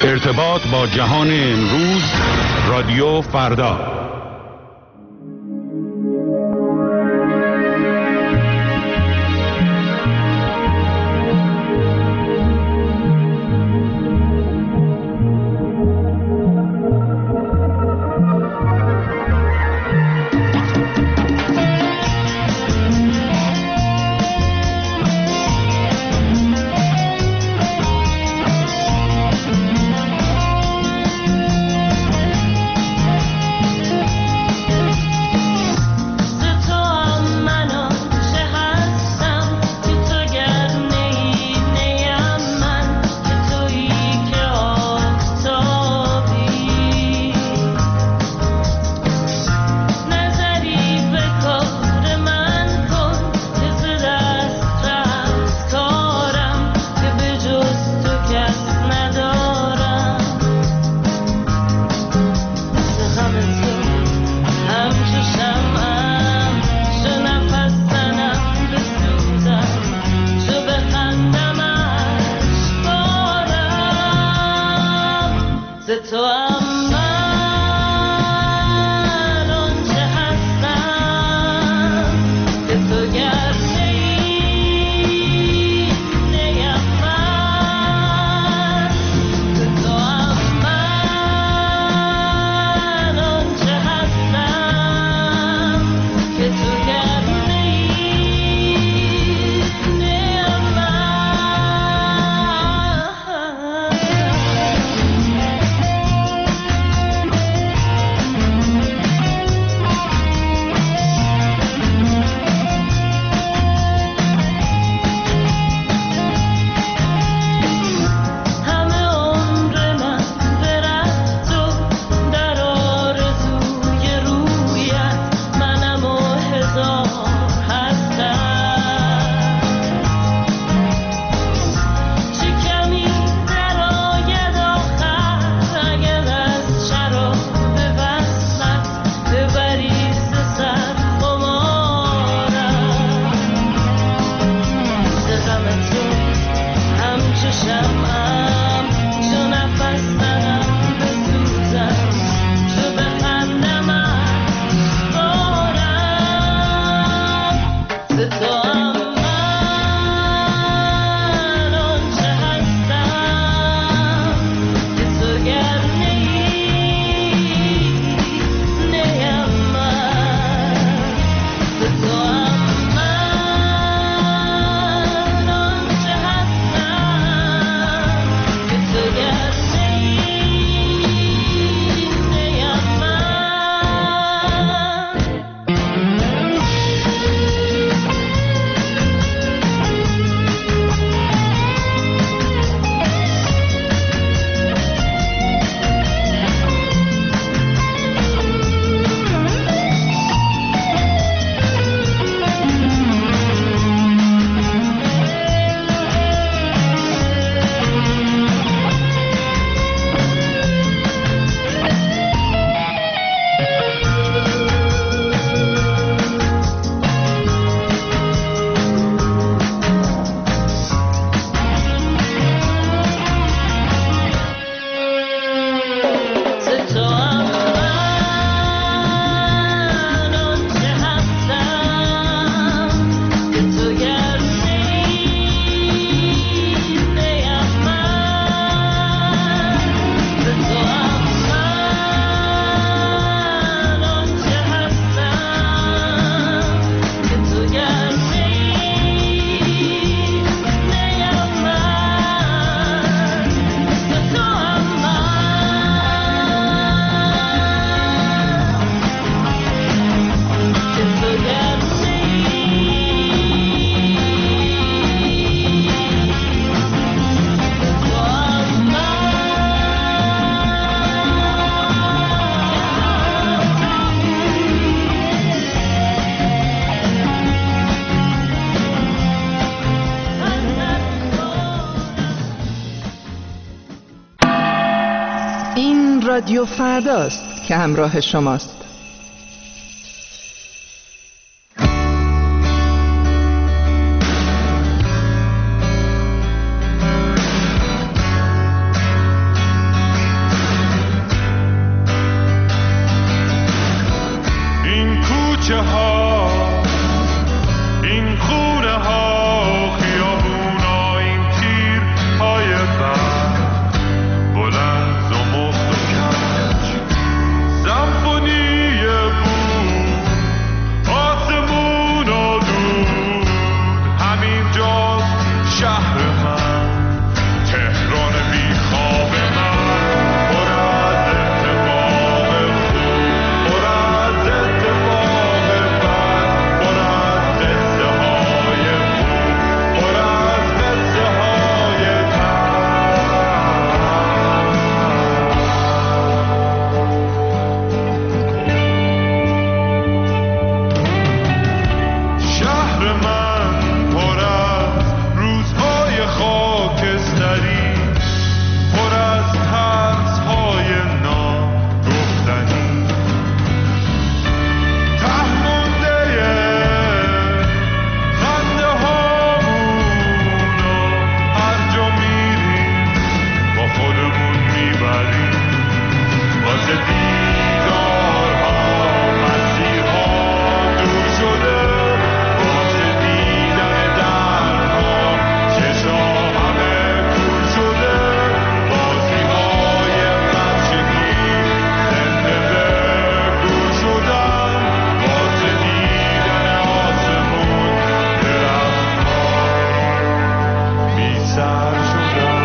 ارتباط با جهان امروز، رادیو فردا. رادیو فرداست که همراه شماست. کوچه ها، این خونه ها، خیابونا، این تیر های برد بلند و مفت و کج، سمفونی بود آسمون و دود. همین جاست شهر من، تهران بی خواب من، پر از اتفاق خوب، پر از اتفاق بد، پر از قصه های خوب، پر از قصه های شهر من پر از روزهای خاکستری، پر از ترس‌های ناگفتنی، ته مونده خنده هامونو هر جا میریم با خودمون میبریم، واسه دیدارها مسیرها دور شده، واسه دیدن درها چشا همه کور شده، بازی‌های خرچگی زنده به گور شدن، واسه دیدن آسمون درخت‌ها بی سر شدن.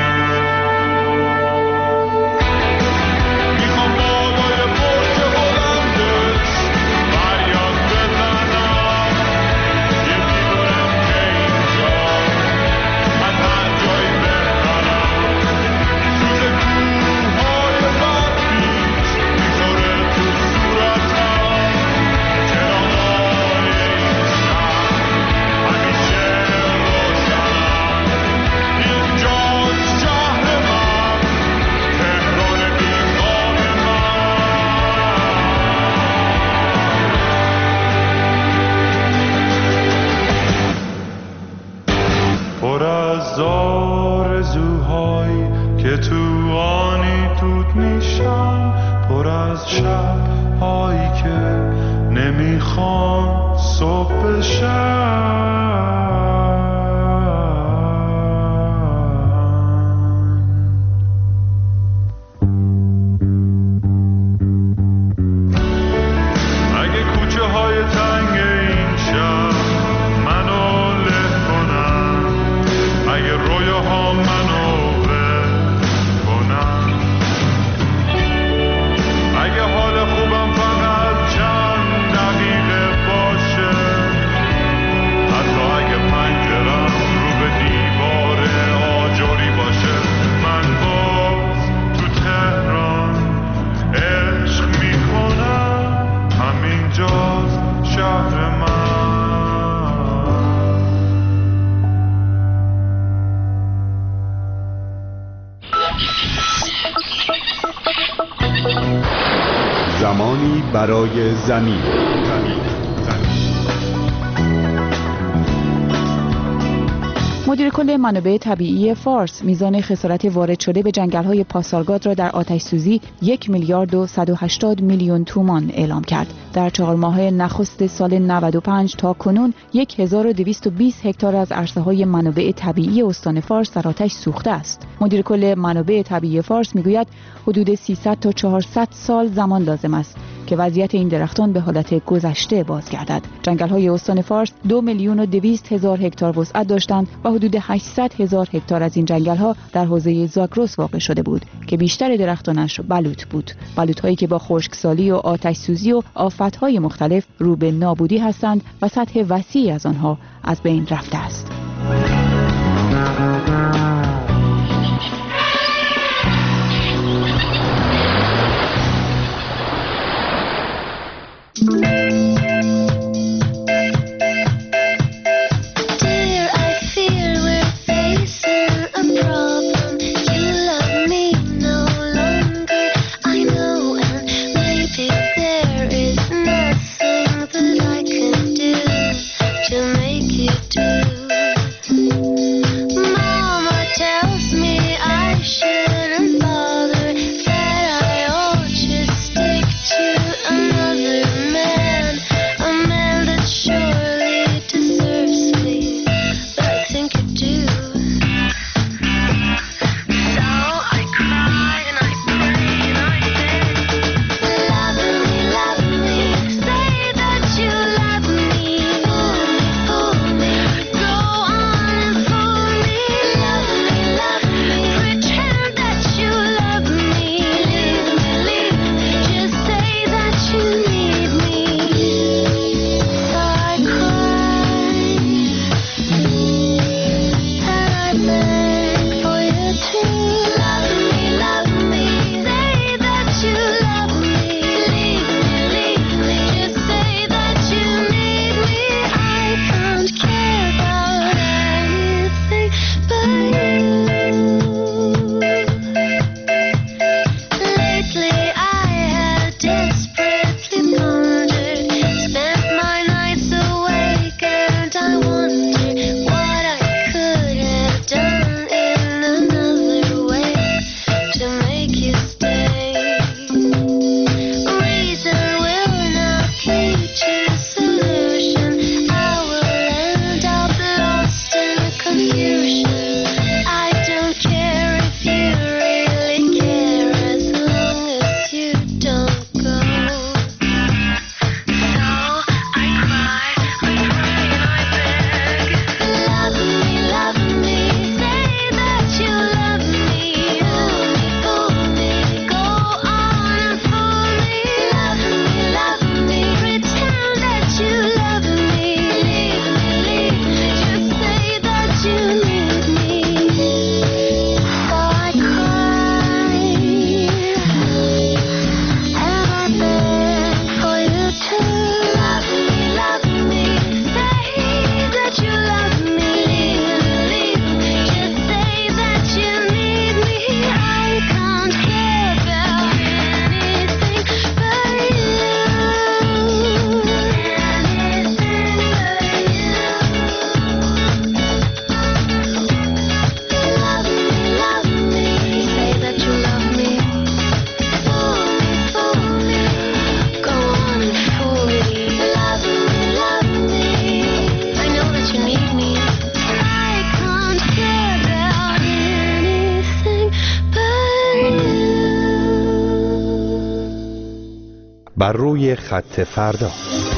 میخوام بالای برج بلندش فریاد بزنم، یکی کنم که اینجا از هر جایی بهترم، سوز کوههای برفیش میخوره تو صورتم، چراغای این شهر همیشه روشنم، اینجاست شهر من، تهران بیخواب من. پر از آرزوهایی که تو آنی دود میشن، پر از شبهایی که نمیخوان صبح بشن. اگه کوچه های تنگ این شهر منو له کنن، اگه رویاها منو ول کنن، اگه حال خوبم فقط چند دقیقه باشه، حتی اگه پنجرم رو به دیوار آجری باشه، من باز تو تهران عشق میکنم، همینجاست شهر من. زمانی برای زمین. مدیر کل منابع طبیعی فارس میزان خسارت وارد شده به جنگل‌های پاسارگاد را در آتش سوزی 1 میلیارد و 180 میلیون تومان اعلام کرد. در 4 ماه نخست سال 95 تا کنون 1220 هکتار از عرصه‌های منابع طبیعی استان فارس در آتش سوخته است. مدیر کل منابع طبیعی فارس میگوید حدود 300 تا 400 سال زمان لازم است که وضعیت این درختان به حالت گذشته بازگردد. جنگل‌های استان فارس 2,200,000 هکتار وسعت داشتند و حدود 800,000 هکتار از این جنگل‌ها در حوزه زاگرس واقع شده بود که بیشتر درختانش بلوط بود. بلوط‌هایی که با خشکسالی و آتش سوزی و آفت‌های مختلف رو به نابودی هستند و سطح وسیعی از آنها از بین رفته است. To make it do بر روی خط فردا.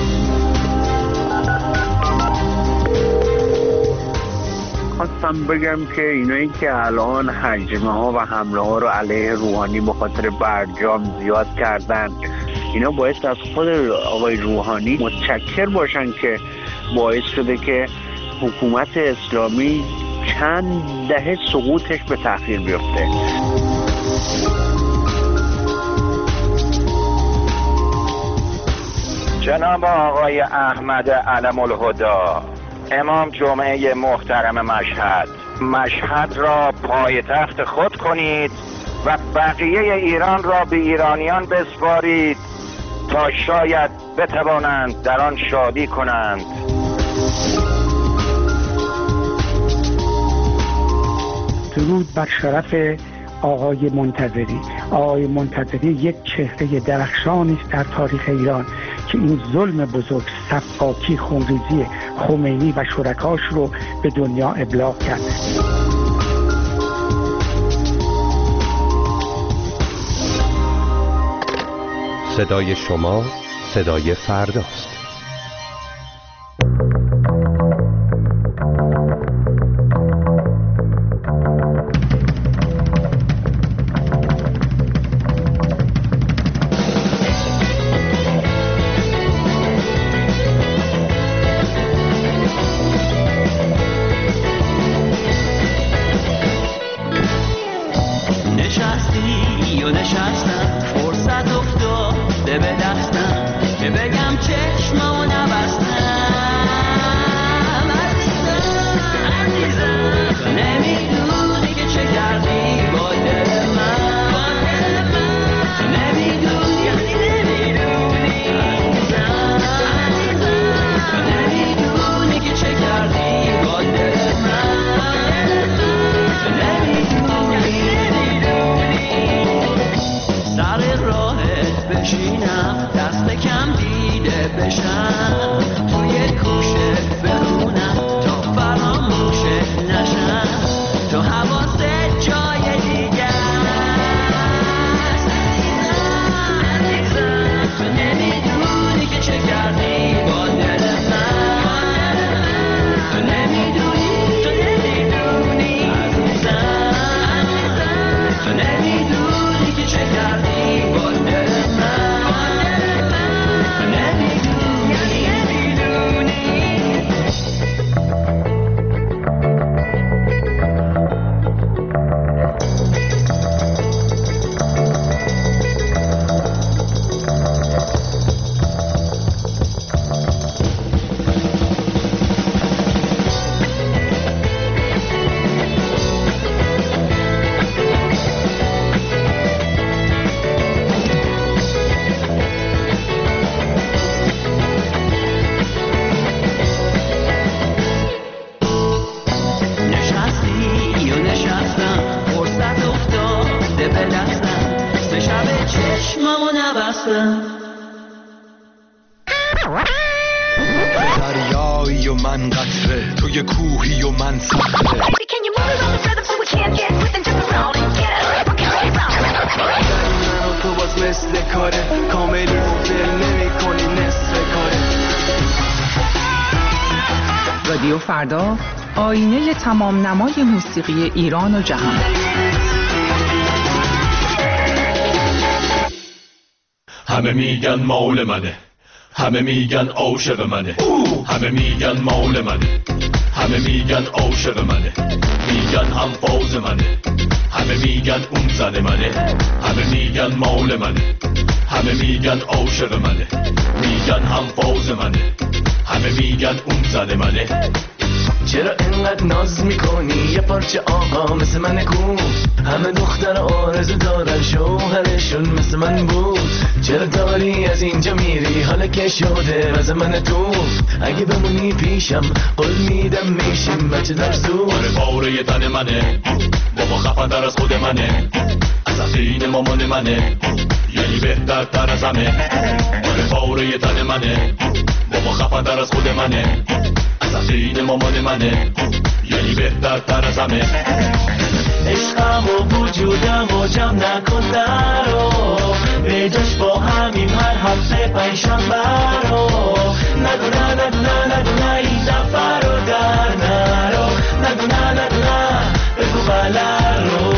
خواستم بگم که اینایی که الان هجمه ها و حمله ها رو علیه روحانی به خاطر برجام زیاد کردن، اینا باعث از خود آقای روحانی متشکر باشن که باعث شده که حکومت اسلامی چند دهه سقوطش به تأخیر بیفته. جناب آقای احمد علم الهدا، امام جمعه محترم مشهد را پایتخت خود کنید و بقیه ایران را به ایرانیان بسپارید تا شاید بتوانند در آن شادی کنند. درود بر شرف آقای منتظری. آقای منتظری یک چهره درخشانی است در تاریخ ایران که این ظلم بزرگ، سفاکی، خونریزی خمینی و شرکاش رو به دنیا ابلاغ کرد. صدای شما صدای فرداست. دریایی و من قطره، توی کوهی و من صخره. من و تو باز مثل کاره، کاملی و دل نمی کنی نصف کاره. رادیو فردا، آینه تمام نمای موسیقی ایران و جهان. همه میگن مال منه، همه میگن عاشق منه، همه میگن مال منه، همه میگن عاشق منه، میگن هم فاز منه، همه میگن اون زن منه، همه میگن مال منه، همه میگن عاشق منه، میگن هم فاز منه، همه میگن اون زن منه. چرا انقدر ناز میکنی یه پارچه آقا مثل من کو؟ همه دختر آرزو دارن شوهرشون مثل من بود. چرا داری از اینجا میری حالا که شده واسه من تو؟ اگه بمونی پیشم قول میدم میشیم بچه در زود. آره باره تن منه، بابا خفن‌تر از خود منه، از عقین مامان منه، یعنی بهتر تر از همه. آره باره تن منه، بابا خفن‌تر از خود منه، از عقین مامان منه، یعنی بهتر تر از همه. عشقم و وجودم و جمع نکن درو، به جاش با همین هر هفته پنجشنبه رو نگو نه نگو نه نگو نه این دفعه رو در نرو نگو نه نگو نه بگو بله رو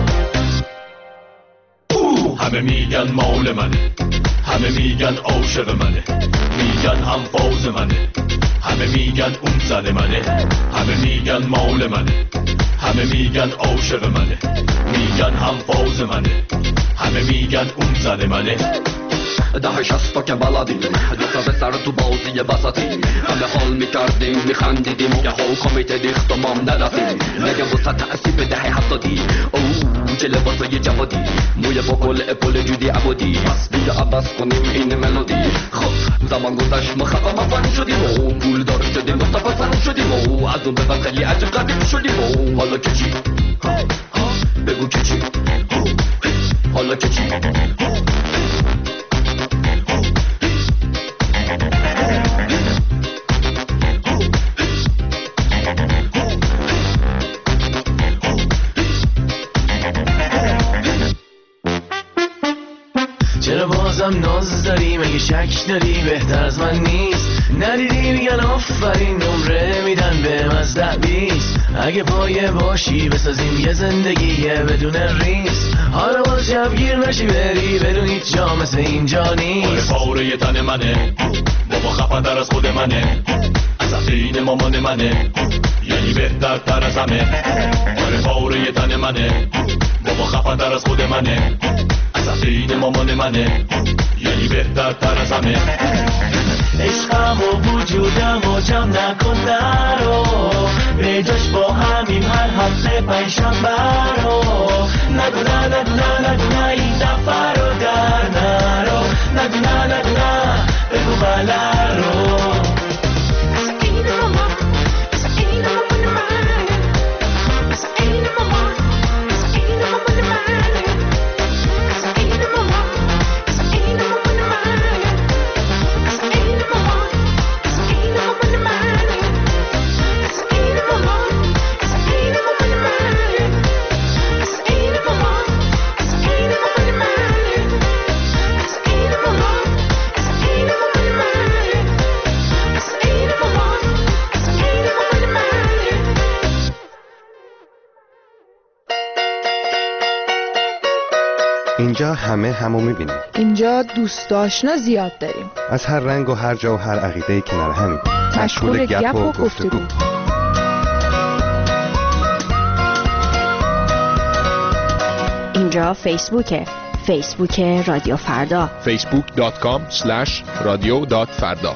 همه میگن مال منه همه میگن عاشق منه میگن هم فوز منه همه میگن اون زن منه همه میگن مال منه همه میگن عاشق منه میگن هم فوز منه همه میگن اون زن منه ده شستا که بلدیم دوتا به سر تو بازی بساتیم همه حال میکردیم میخندیدیم یه حال کمیته دیخت و مام ندستیم نگه بسا تأثیب دهه 70 اوه چه لباسای جوادی موی با کل اپل جودی عبادی پس بیا عباس کنیم این ملودی خب زمان گذشت ما خفا مفن شدیم و پول دار شدیم مصطفى سن شدیم و از اون به بعد خیلی عجب قدیم شدیم و حالا که چی بگو که چی حالا که چی چرا بازم ناز داری مگه شک داری بهتر از من نیست ندیدی میگن آفرین نمره میدن به 10-20 اگه پایه باشی بسازیم یه زندگی بدون ریس حالا باز شبگیر نشی بری بدون هیچ جا مثل اینجا نیست پاره تن منه بابا خفن‌تر از خود منه از این مامان منه یعنی بهتر تر از همه پاره تن منه بابا خفن‌تر از خود منه از این مامان منه یعنی بهتر تر از همه عشقم و وجودم و جمع نکن نرو به جاش با همین هر هفته پنجشنبه رو نگو نه نگو نه نگو نه این دفعه رو در نرو نگو نه نگو نه بگو بله رو اینجا همه همو میبینیم. اینجا دوست آشنا زیاد داریم. از هر رنگ و هر جا و هر عقیده کنار همین. مشغول گپ و گفتگو. اینجا فیسبوک رادیو فردا. facebook.com/radio.farda.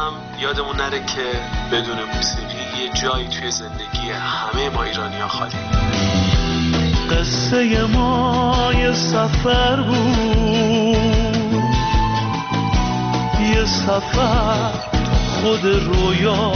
هم یادمون نره که بدون موسیقی یه جایی توی زندگی همه ما ایرانی‌ها خالی. قصه ما یه سفر بود، یه سفر خود رویا،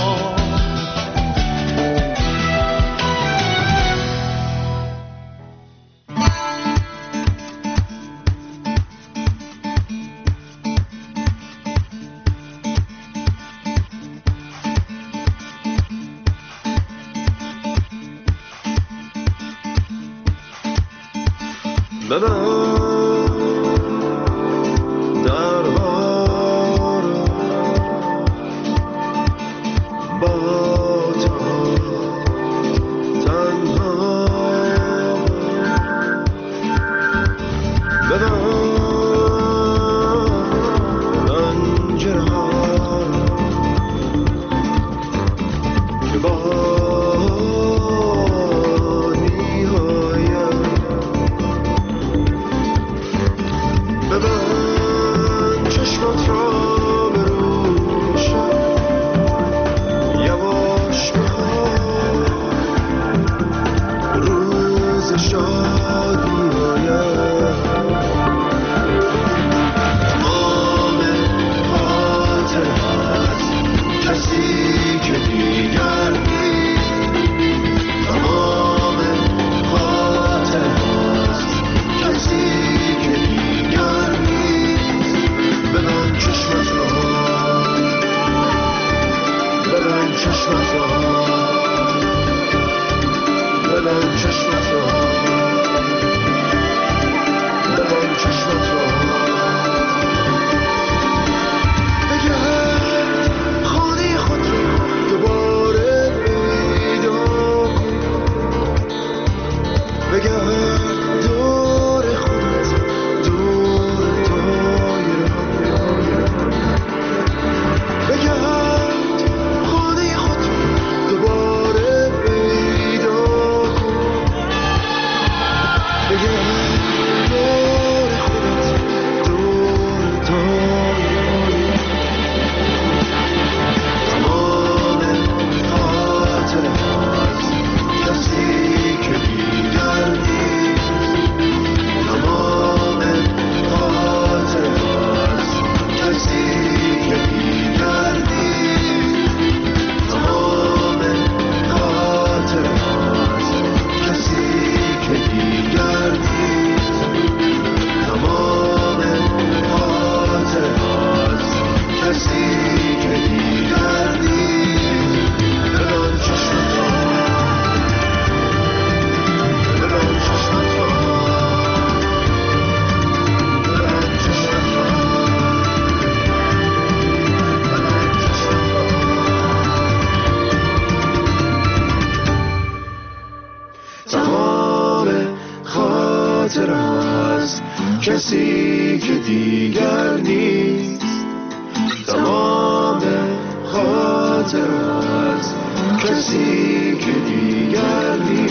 کسی که دیگر نیست، تمام خاطرات کسی که دیگر نیست.